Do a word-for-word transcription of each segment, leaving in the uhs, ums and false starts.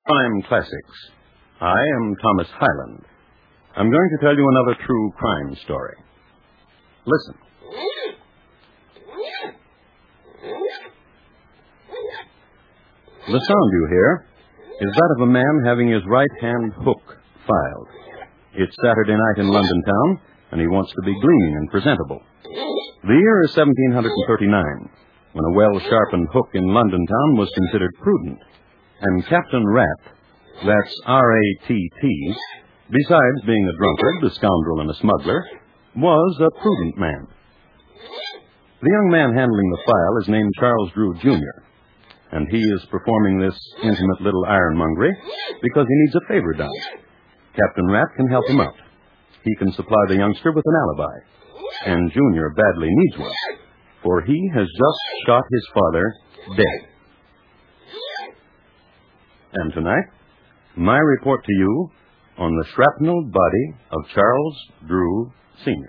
Crime Classics. I am Thomas Hyland. I'm going to tell you another true crime story. Listen. The sound you hear is that of a man having his right hand hook filed. It's Saturday night in London town, and he wants to be gleaming and presentable. The year is seventeen thirty-nine, when a well-sharpened hook in London town was considered prudent. And Captain Rat, that's R A T T, besides being a drunkard, a scoundrel, and a smuggler, was a prudent man. The young man handling the file is named Charles Drew, Junior, and he is performing this intimate little ironmongery because he needs a favor done. Captain Rat can help him out. He can supply the youngster with an alibi, and Junior badly needs one, for he has just shot his father dead. And tonight, my report to you on the shrapnel body of Charles Drew, Senior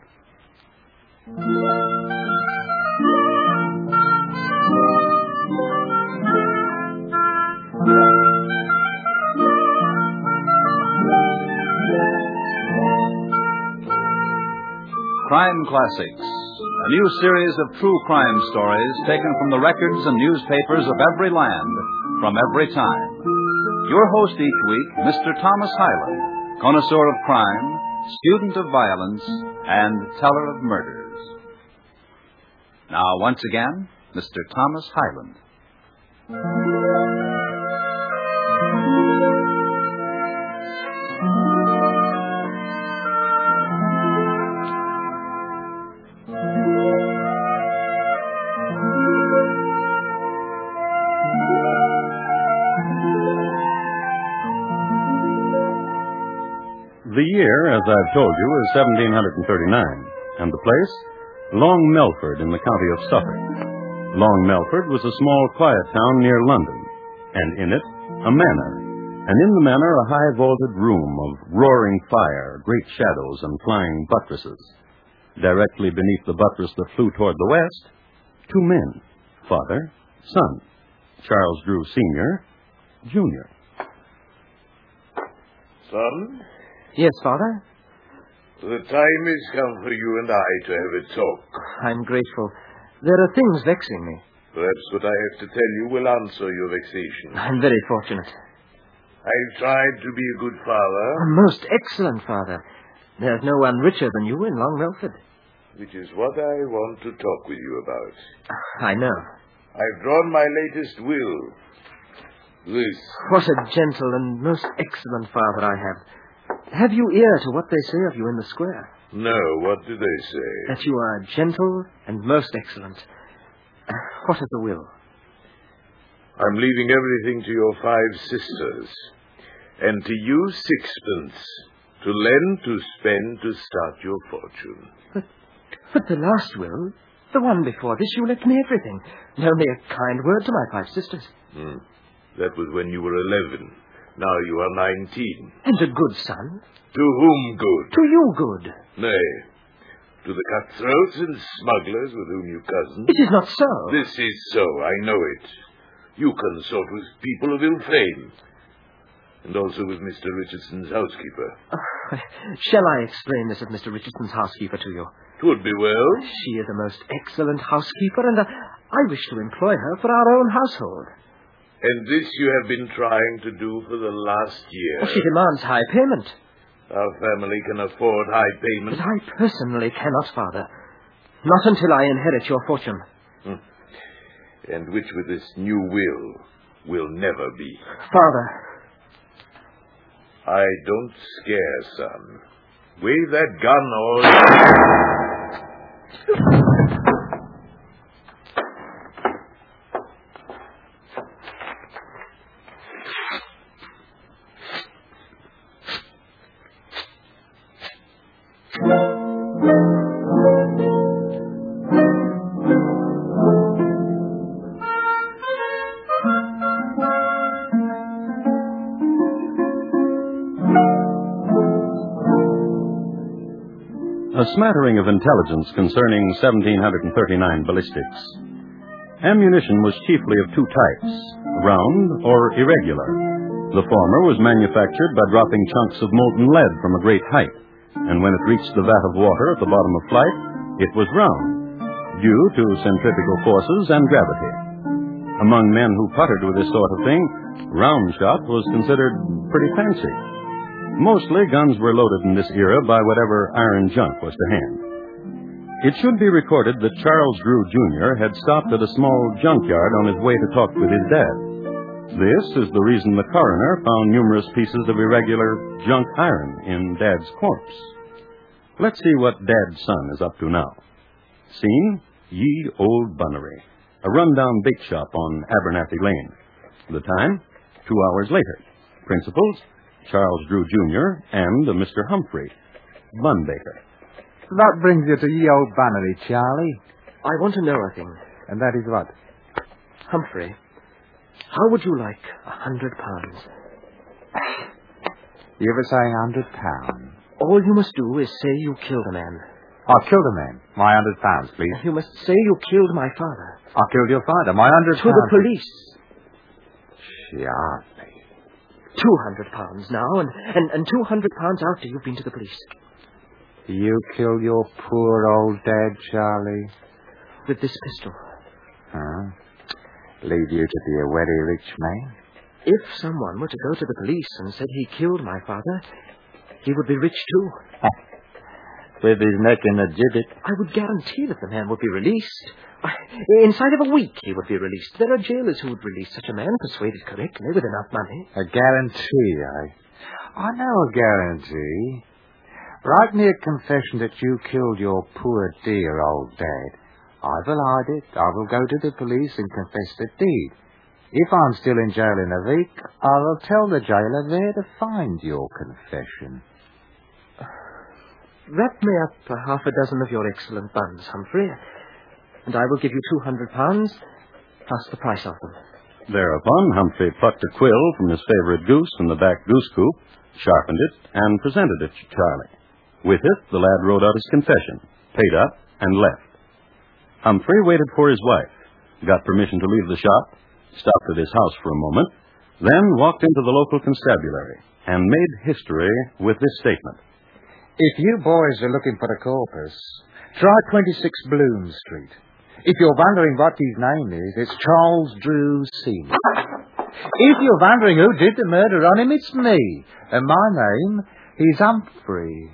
Crime Classics, a new series of true crime stories taken from the records and newspapers of every land, from every time. Your host each week, Mister Thomas Hyland, connoisseur of crime, student of violence, and teller of murders. Now, once again, Mister Thomas Hyland. The year, as I've told you, is seventeen thirty-nine, and the place, Long Melford in the county of Suffolk. Long Melford was a small, quiet town near London, and in it, a manor, and in the manor a high-vaulted room of roaring fire, great shadows, and flying buttresses. Directly beneath the buttress that flew toward the west, two men, father, son, Charles Drew, Senior, Junior. Son? Yes, Father? The time has come for you and I to have a talk. I'm grateful. There are things vexing me. Perhaps what I have to tell you will answer your vexation. I'm very fortunate. I've tried to be a good father. A most excellent father. There's no one richer than you in Long Melford. Which is what I want to talk with you about. I know. I've drawn my latest will. This. What a gentle and most excellent father I have. Have you ear to what they say of you in the square? No, what do they say? That you are gentle and most excellent. What is the will? I'm leaving everything to your five sisters, and to you sixpence, to lend, to spend, to start your fortune. But, but the last will, the one before this, you left me everything, and only a kind word to my five sisters. Hmm. That was when you were eleven. Now you are nineteen. And a good son. To whom good? To you good. Nay, to the cutthroats and smugglers with whom you cozen. It is not so. This is so, I know it. You consort with people of ill fame. And also with Mister Richardson's housekeeper. Uh, shall I explain this of Mister Richardson's housekeeper to you? Twould be well. She is a most excellent housekeeper, and uh, I wish to employ her for our own household. And this you have been trying to do for the last year. Well, she demands high payment. Our family can afford high payment. But I personally cannot, Father. Not until I inherit your fortune. Hmm. And which with this new will will never be. Father. I don't scare, son. Wave that gun or... A smattering of intelligence concerning seventeen thirty-nine ballistics. Ammunition was chiefly of two types, round or irregular. The former was manufactured by dropping chunks of molten lead from a great height, and when it reached the vat of water at the bottom of flight, it was round, due to centrifugal forces and gravity. Among men who puttered with this sort of thing, round shot was considered pretty fancy. Mostly, guns were loaded in this era by whatever iron junk was to hand. It should be recorded that Charles Drew, Junior had stopped at a small junkyard on his way to talk with his dad. This is the reason the coroner found numerous pieces of irregular junk iron in Dad's corpse. Let's see what Dad's son is up to now. Scene, Ye Old Bunnery, a rundown bake shop on Abernathy Lane. The time, two hours later. Principals, Charles Drew, Junior and a Mister Humphrey, bun baker. What brings you to Ye Old Bunnery, Charlie? I want to know a thing. And that is what? Humphrey, how would you like a hundred pounds? You were saying a hundred pounds? All you must do is say you killed a man. I killed a man. My hundred pounds, please. You must say you killed my father. I killed your father. My hundred To pounds. the police. Charlie. Two hundred pounds now, and, and, and two hundred pounds after you've been to the police. You killed your poor old dad, Charlie? With this pistol. Huh? Leave you to be a very rich man? If someone were to go to the police and said he killed my father, he would be rich too. With his neck in a gibbet. I would guarantee that the man would be released. I, inside of a week, he would be released. There are jailers who would release such a man, persuaded correctly, with enough money. A guarantee, I... I know a guarantee. Write me a confession that you killed your poor dear old dad. I will hide it. I will go to the police and confess the deed. If I'm still in jail in a week, I will tell the jailer where to find your confession. Wrap me up a half a dozen of your excellent buns, Humphrey, and I will give you two hundred pounds, plus the price of them. Thereupon, Humphrey plucked a quill from his favorite goose in the back goose coop, sharpened it, and presented it to Charlie. With it, the lad wrote out his confession, paid up, and left. Humphrey waited for his wife, got permission to leave the shop, stopped at his house for a moment, then walked into the local constabulary and made history with this statement. If you boys are looking for the corpus, try twenty-six Bloom Street. If you're wondering what his name is, it's Charles Drew, Senior If you're wondering who did the murder on him, it's me. And my name is Humphrey.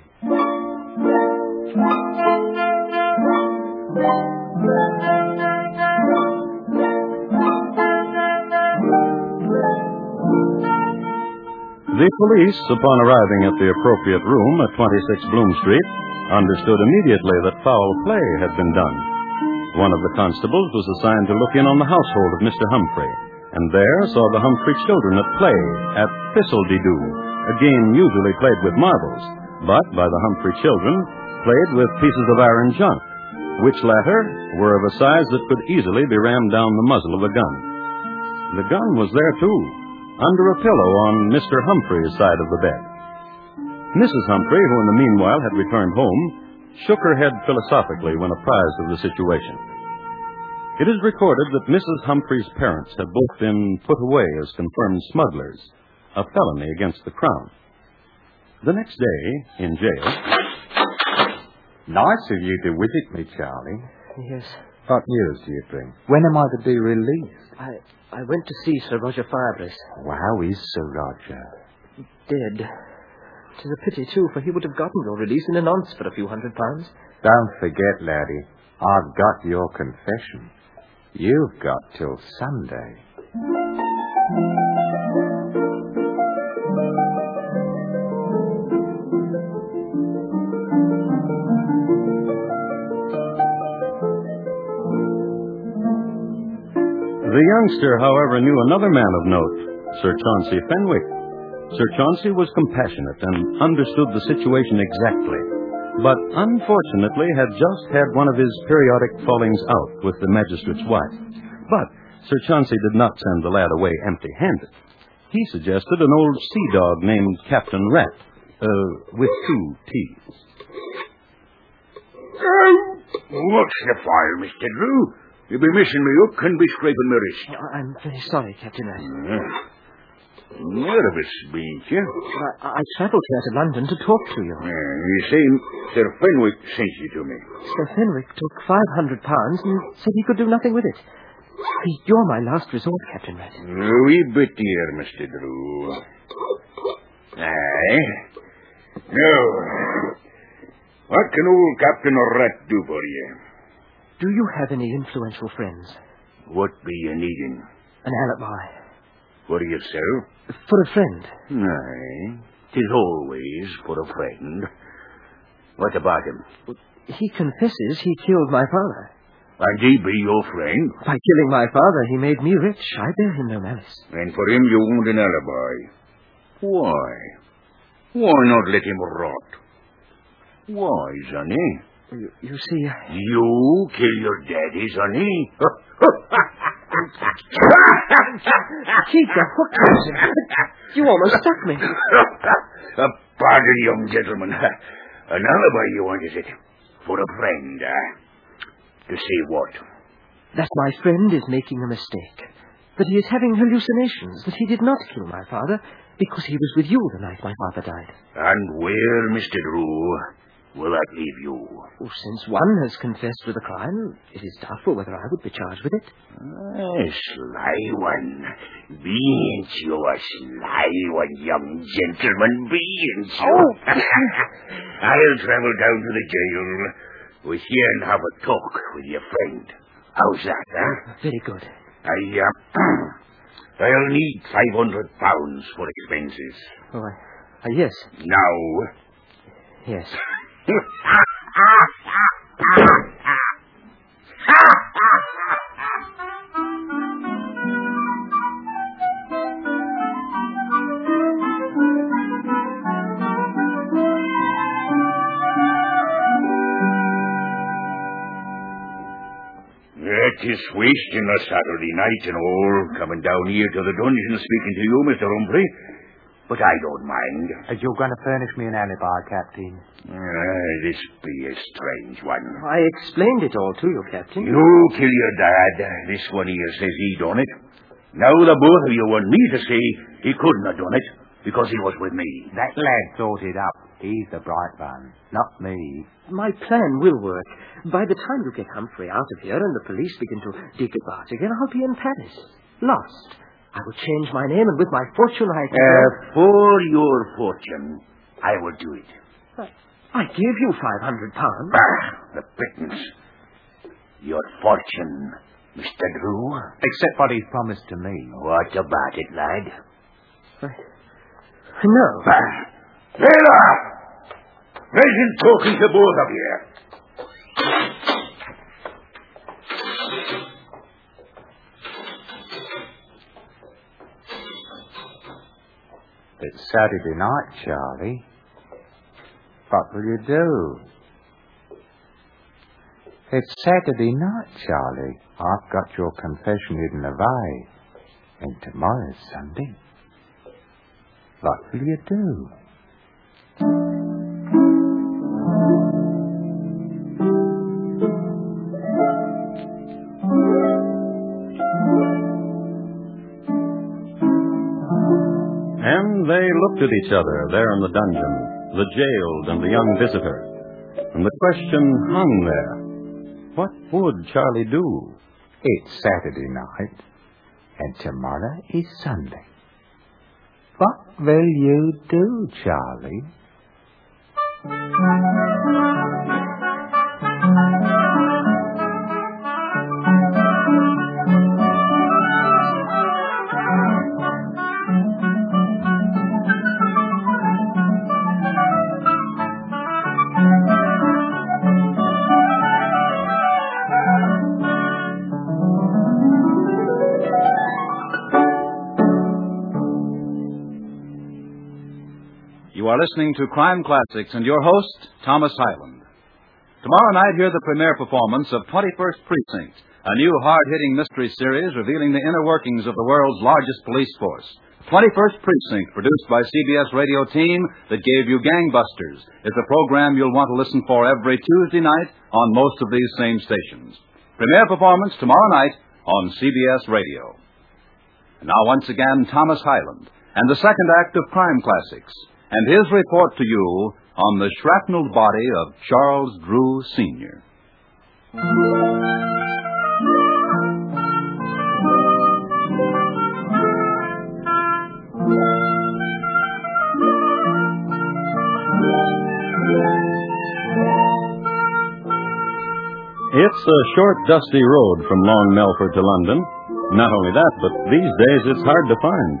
The police, upon arriving at the appropriate room at twenty-six Bloom Street, understood immediately that foul play had been done. One of the constables was assigned to look in on the household of Mister Humphrey, and there saw the Humphrey children at play at Thistle-de-doo, a game usually played with marbles, but by the Humphrey children played with pieces of iron junk, which latter were of a size that could easily be rammed down the muzzle of a gun. The gun was there, too, under a pillow on Mister Humphrey's side of the bed. Missus Humphrey, who in the meanwhile had returned home, shook her head philosophically when apprised of the situation. It is recorded that Missus Humphrey's parents had both been put away as confirmed smugglers, a felony against the Crown. The next day, in jail... Nice of you to visit me, Charlie. Yes. What news do you bring? When am I to be released? I I went to see Sir Roger Firebrace. Well, how is Sir Roger? Dead. 'Tis a pity, too, for he would have gotten your release in an ounce for a few hundred pounds. Don't forget, laddie, I've got your confession. You've got till Sunday. The youngster, however, knew another man of note, Sir Chauncey Fenwick. Sir Chauncey was compassionate and understood the situation exactly, but unfortunately had just had one of his periodic fallings out with the magistrate's wife. But Sir Chauncey did not send the lad away empty-handed. He suggested an old sea dog named Captain Rat, uh, with two T's. Oh, what's the fire, Mister Drew? You'll be missing me hook and be scraping my wrist. I'm very sorry, Captain Rat. Yeah. Nervous, bean't you? I, I travelled here to London to talk to you. Yeah, you say Sir Fenwick sent you to me. Sir Fenwick took five hundred pounds and said he could do nothing with it. You're my last resort, Captain Red. A wee bit dear, Mister Drew. Aye. Now, what can old Captain Rat do for you? Do you have any influential friends? What be you needing? An alibi. For yourself? For a friend. Aye. 'Tis always for a friend. What about him? He confesses he killed my father. And he be your friend? By killing my father, he made me rich. I bear him no malice. And for him you want an alibi. Why? Why not let him rot? Why, sonny? You, you see... You kill your daddy, sonny? Keep the hook, Captain. You almost stuck me. uh, pardon, young gentleman. An alibi you want, is it? For a friend, eh? To say what? That my friend is making a mistake. That he is having hallucinations. That he did not kill my father because he was with you the night my father died. And where, Mister Drew, will that leave you? Oh, since one has confessed to the crime, it is doubtful whether I would be charged with it. A sly one. Bean't you a sly one, young gentleman? Bean't you? Oh! I'll travel down to the jail with you and have a talk with your friend. How's that, huh? Very good. I, uh, I'll need five hundred pounds for expenses. Oh, I, uh, yes. Now. Yes. It is wasting a Saturday night and all, coming down here to the dungeon speaking to you, Mister Humphrey. But I don't mind. Are you going to furnish me an alibi, Captain? Uh, this be a strange one. I explained it all to you, Captain. You kill your dad. This one here says he done it. Now the both of you want me to say he couldn't have done it because he was with me. That lad thought it up. He's the bright one, not me. My plan will work. By the time you get Humphrey out of here and the police begin to dig about again, I'll be in Paris. Lost. I will change my name, and with my fortune I can... Uh, for your fortune, I will do it. I, I gave you five hundred pounds. Bah, the pittance. Your fortune, Mister Drew. Except what he's promised to me. What about it, lad? I, no. Bah. Taylor! Isn't talking to both of you. It's Saturday night, Charlie. What will you do? It's Saturday night, Charlie. I've got your confession hidden away. And tomorrow's Sunday. What will you do? And they looked at each other there in the dungeon, the jailed and the young visitor. And the question hung there. What would Charlie do? It's Saturday night, and tomorrow is Sunday. What will you do, Charlie? You are listening to Crime Classics and your host, Thomas Hyland. Tomorrow night, hear the premiere performance of twenty-first Precinct, a new hard-hitting mystery series revealing the inner workings of the world's largest police force. twenty-first Precinct, produced by C B S radio team that gave you Gangbusters, is a program you'll want to listen for every Tuesday night on most of these same stations. Premiere performance tomorrow night on C B S Radio. And now, once again, Thomas Hyland, and the second act of Crime Classics, and his report to you on the shrapnel body of Charles Drew, Senior It's a short, dusty road from Long Melford to London. Not only that, but these days it's hard to find.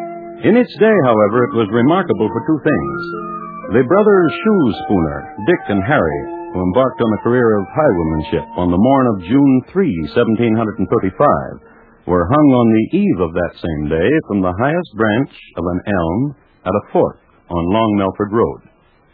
In its day, however, it was remarkable for two things. The brothers Shoespooner, Dick and Harry, who embarked on a career of highwaymanship on the morn of June third, seventeen thirty-five, were hung on the eve of that same day from the highest branch of an elm at a fork on Long Melford Road.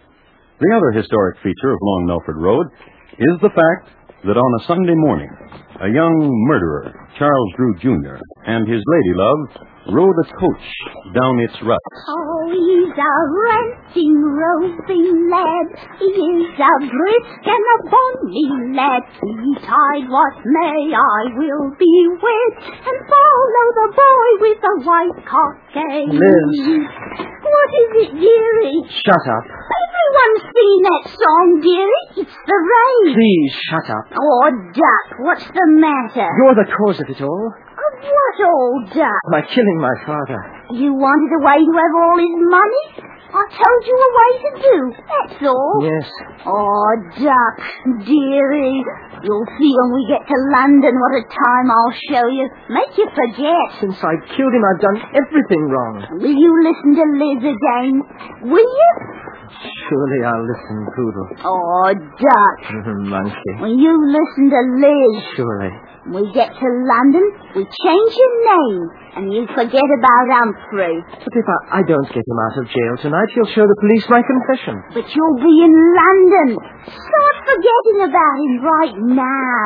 The other historic feature of Long Melford Road is the fact that on a Sunday morning, a young murderer, Charles Drew, Junior, and his lady love rode a coach down its ruts. Oh, he's a ranting, roving lad. He is a brisk and a bonny lad. Betide what may, I will be wed and follow the boy with the white cockade. Liz. What is it, dearie? Shut up. Everyone's seen that song, dearie. It's the rain. Please, shut up. Oh, Duck, what's the matter? You're the cause of it all. Of what, old Duck? By killing my father. You wanted a way to have all his money? I told you a way to do, that's all. Yes. Oh, Duck, dearie, you'll see when we get to London what a time I'll show you. Make you forget. Since I killed him, I've done everything wrong. Will you listen to Liz again? Will you? Surely I'll listen, Poodle. Oh, Duck. Monkey. When you listen to Liz, Surely. we get to London, we change your name, and you forget about Humphrey. But if I, I don't get him out of jail tonight, he'll show the police my confession. But you'll be in London. Start forgetting about him right now.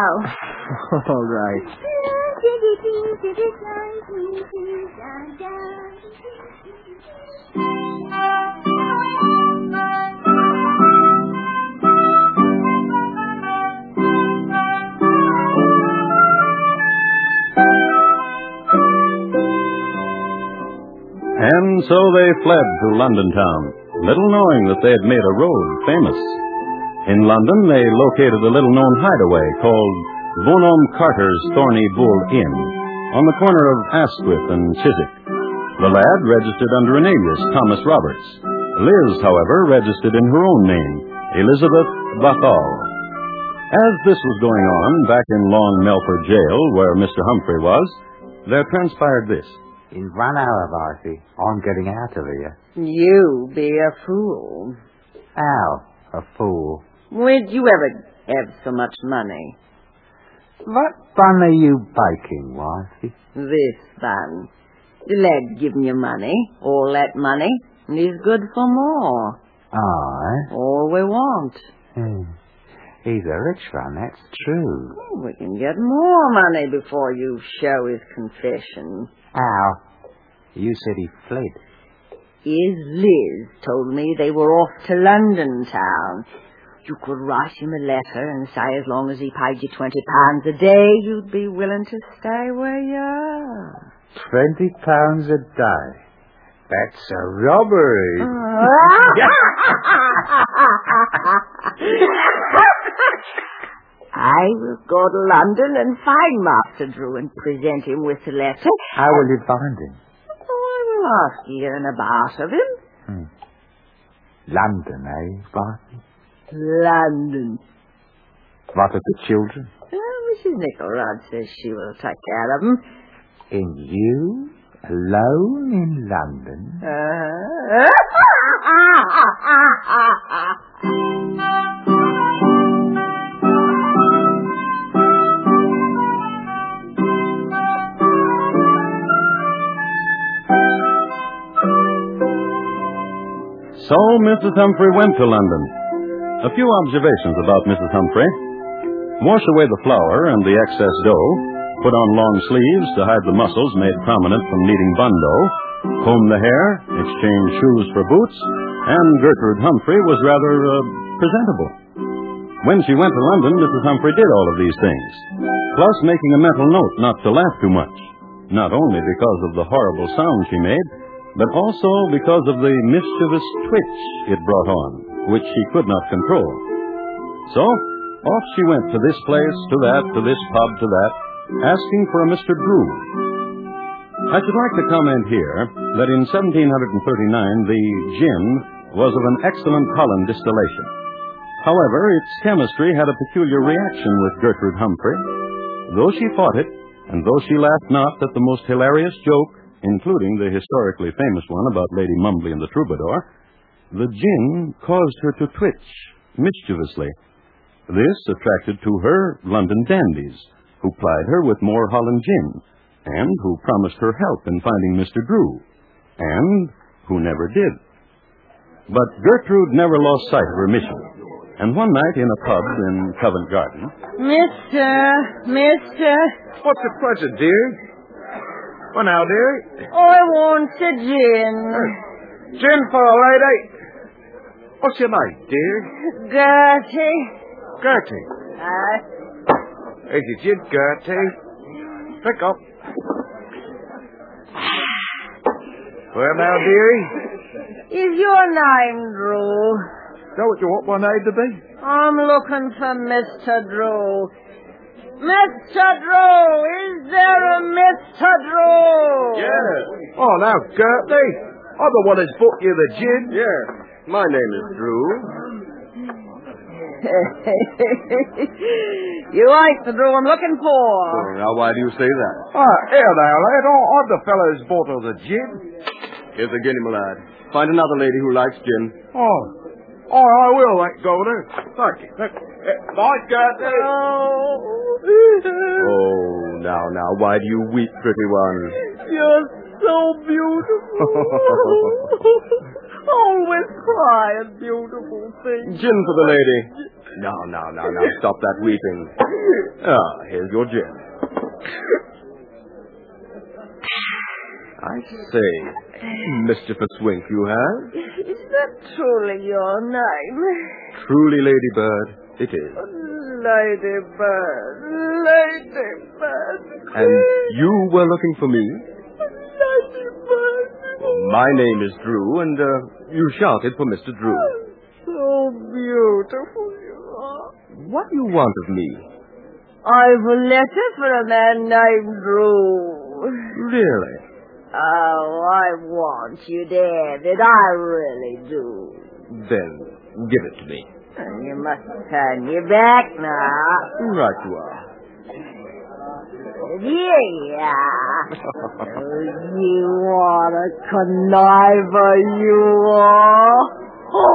All right. And so they fled to London town, little knowing that they had made a road famous. In London, they located a little-known hideaway called Bonhomme Carter's Thorny Bull Inn, on the corner of Asquith and Chiswick. The lad registered under an alias, Thomas Roberts. Liz, however, registered in her own name, Elizabeth Bathal. As this was going on back in Long Melford Jail, where Mister Humphrey was, there transpired this. In one hour, Marcy, I'm getting out of here. You be a fool. How? A fool? Where'd you ever have so much money? What bun are you baking, Marcy? This bun. The lad given you money, all that money, and he's good for more. Aye? All we want. Hmm. He's a rich one, that's true. We can get more money before you show his confession. How? You said he fled. His Liz told me they were off to London town. You could write him a letter and say as long as he paid you twenty pounds a day, you'd be willing to stay where you are. Twenty pounds a day? That's a robbery. I will go to London and find Master Drew and present him with the letter. How will you find him? Oh, I will ask you in about of him. Hmm. London, eh, Barton? London. What of the children? Oh, Missus Nickelrod says she will take care of them. And you, alone in London? Uh... So Missus Humphrey went to London. A few observations about Missus Humphrey. Wash away the flour and the excess dough. Put on long sleeves to hide the muscles made prominent from kneading bundo. Comb the hair. Exchange shoes for boots. And Gertrude Humphrey was rather uh, presentable. When she went to London, Missus Humphrey did all of these things, plus making a mental note not to laugh too much, not only because of the horrible sound she made, but also because of the mischievous twitch it brought on, which she could not control. So, off she went to this place, to that, to this pub, to that, asking for a Mister Drew. I should like to comment here that in seventeen thirty-nine the gin was of an excellent Holland distillation. However, its chemistry had a peculiar reaction with Gertrude Humphrey. Though she fought it, and though she laughed not at the most hilarious joke, including the historically famous one about Lady Mumbly and the Troubadour, the gin caused her to twitch mischievously. This attracted to her London dandies, who plied her with more Holland gin, and who promised her help in finding Mister Drew, and who never did. But Gertrude never lost sight of her mission, and one night in a pub in Covent Garden... Mister, mister... What's the pleasure, dear? Well, now, dear. I want a gin. Uh, gin for a lady. What's your name, dear? Gertie. Gertie. Uh, Here's your gin, Gertie. Pick up. Well, now, dearie. Is your name Drew? Is that what you want my name to be? I'm looking for Mister Drew. Mister Drew! Is there a Mister Drew? Yeah. Oh, now, Gertie. I'm the one that's booked you the gin. Yeah. My name is Drew. You ain't the Drew I'm looking for. Oh, now, why do you say that? Ah, here now, lad. Oh, I'm the fellow who's bought her the gin. Here's a guinea, my lad. Find another lady who likes gin. Oh. Oh, I will, thank Governor. Thank you. Thank you. Night, Gertie. Oh. Oh, now, now, why do you weep, pretty one? You're so beautiful. Always crying beautiful things. Gin for the lady. Now, now, now, now, stop that weeping. Ah, here's your gin. I say, mischievous wink you have. Is that truly your name? Truly, Ladybird, it is. Ladybird, Ladybird. And you were looking for me? Ladybird. Well, my name is Drew, and uh, you shouted for Mister Drew. So beautiful you are. What do you want of me? I've a letter for a man named Drew. Really? Oh, I want you David. I really do. Then give it to me. You must turn your back now. Right you are. Yeah. Oh, you are a conniver, you are.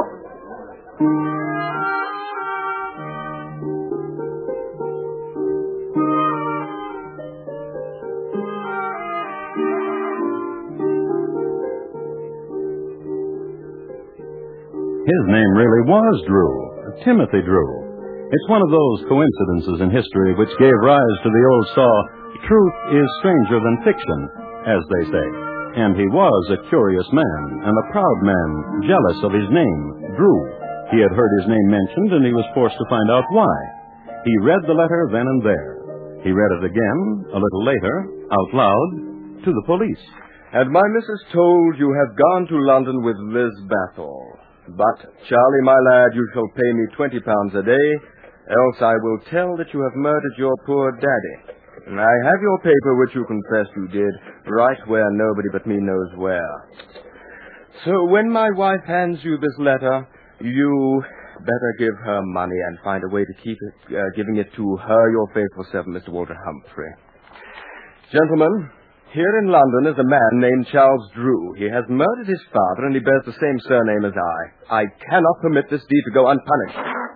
His name really was Drew, Timothy Drew. It's one of those coincidences in history which gave rise to the old saw, truth is stranger than fiction, as they say. And he was a curious man, and a proud man, jealous of his name, Drew. He had heard his name mentioned, and he was forced to find out why. He read the letter then and there. He read it again, a little later, out loud, to the police. And my missus told you have gone to London with Liz Bathall. But, Charlie, my lad, you shall pay me twenty pounds a day, else I will tell that you have murdered your poor daddy. And I have your paper, which you confess you did, right where nobody but me knows where. So when my wife hands you this letter, you better give her money and find a way to keep it, uh, giving it to her, your faithful servant, Mister Walter Humphrey. Gentlemen, here in London is a man named Charles Drew. He has murdered his father, and he bears the same surname as I. I cannot permit this deed to go unpunished.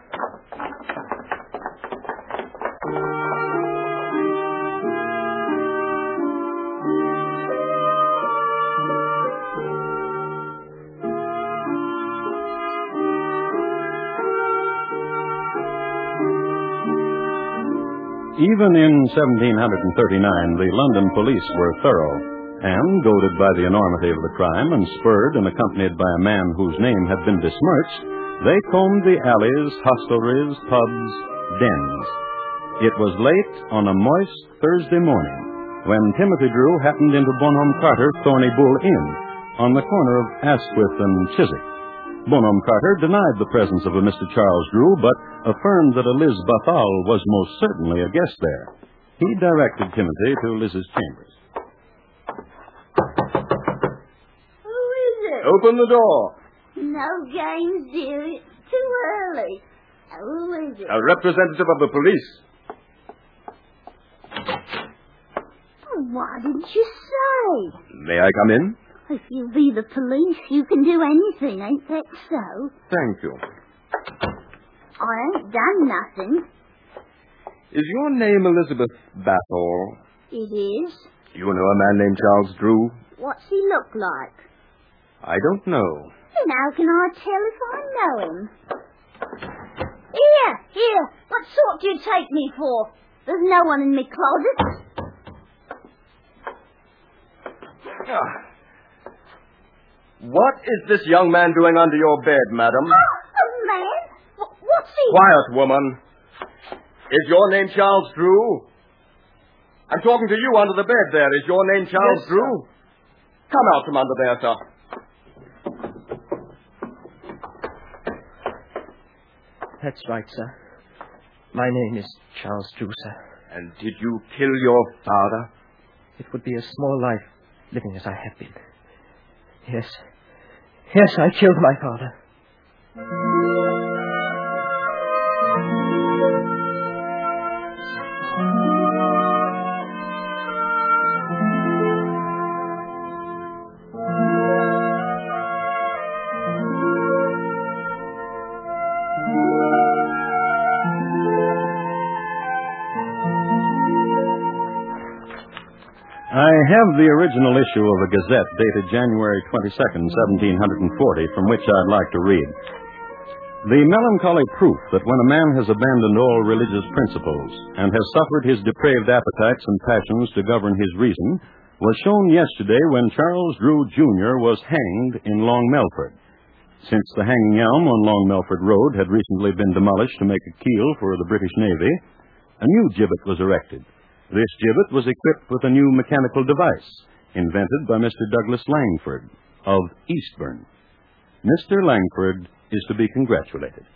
Even in seventeen thirty-nine, the London police were thorough, and, goaded by the enormity of the crime and spurred and accompanied by a man whose name had been besmirched, they combed the alleys, hostelries, pubs, dens. It was late on a moist Thursday morning when Timothy Drew happened into Bonhomme Carter's Thorny Bull Inn on the corner of Asquith and Chiswick. Bonham Carter denied the presence of a Mister Charles Drew, but affirmed that a Liz Bathal was most certainly a guest there. He directed Timothy to Liz's chambers. Who is it? Open the door. No games, dear. It's too early. Who is it? A representative of the police. Why didn't you say? May I come in? If you be the police, you can do anything, ain't that so? Thank you. I ain't done nothing. Is your name Elizabeth Bathor? It is. You know a man named Charles Drew? What's he look like? I don't know. Then how can I tell if I know him? Here, here. What sort do you take me for? There's no one in me closet. Ah. What is this young man doing under your bed, madam? Oh, a man? Wh- What's he? Quiet, woman. Is your name Charles Drew? I'm talking to you under the bed there. Is your name Charles Yes, Drew? sir. Come out from under there, sir. That's right, sir. My name is Charles Drew, sir. And did you kill your father? It would be a small life living as I have been. Yes. Yes, I killed my father. I have the original issue of a Gazette dated January twenty-second, seventeen forty, from which I'd like to read. The melancholy proof that when a man has abandoned all religious principles and has suffered his depraved appetites and passions to govern his reason was shown yesterday when Charles Drew, Junior was hanged in Long Melford. Since the hanging elm on Long Melford Road had recently been demolished to make a keel for the British Navy, a new gibbet was erected. This gibbet was equipped with a new mechanical device invented by Mister Douglas Langford of Eastbourne. Mister Langford is to be congratulated.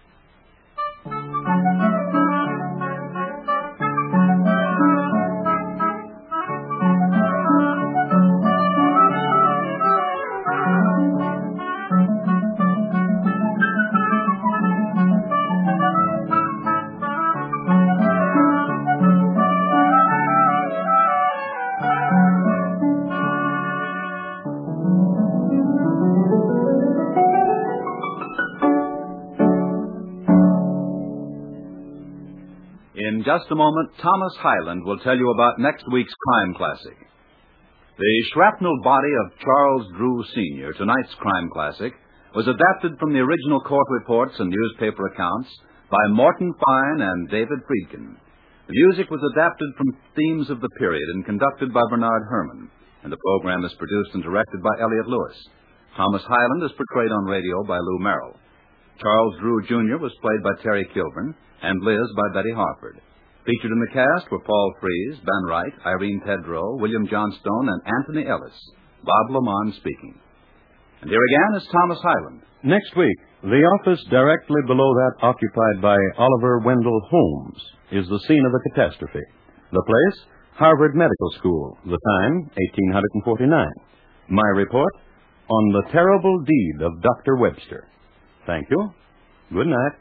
In just a moment, Thomas Hyland will tell you about next week's crime classic. The shrapnel body of Charles Drew, Senior, tonight's crime classic, was adapted from the original court reports and newspaper accounts by Morton Fine and David Friedkin. The music was adapted from themes of the period and conducted by Bernard Herrmann, and the program is produced and directed by Elliott Lewis. Thomas Hyland is portrayed on radio by Lou Merrill. Charles Drew, Junior was played by Terry Kilburn, and Liz by Betty Harford. Featured in the cast were Paul Frees, Ben Wright, Irene Tedrow, William Johnstone, and Anthony Ellis. Bob Lamont speaking. And here again is Thomas Hyland. Next week, the office directly below that occupied by Oliver Wendell Holmes is the scene of a catastrophe. The place, Harvard Medical School. The time, eighteen forty-nine. My report, on the terrible deed of Doctor Webster. Thank you. Good night.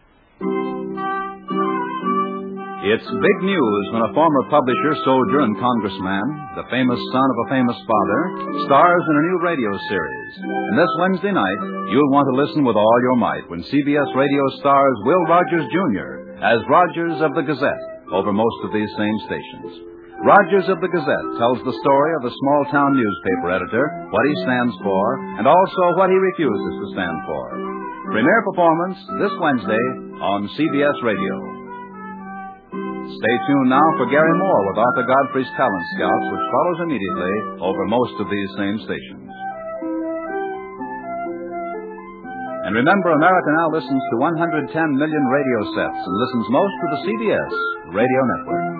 It's big news when a former publisher, soldier, and congressman, the famous son of a famous father, stars in a new radio series. And this Wednesday night, you'll want to listen with all your might when C B S Radio stars Will Rogers, Junior as Rogers of the Gazette over most of these same stations. Rogers of the Gazette tells the story of a small-town newspaper editor, what he stands for, and also what he refuses to stand for. Premiere performance this Wednesday on C B S Radio. Stay tuned now for Gary Moore with Arthur Godfrey's Talent Scouts, which follows immediately over most of these same stations. And remember, America now listens to one hundred ten million radio sets and listens most to the C B S Radio Network.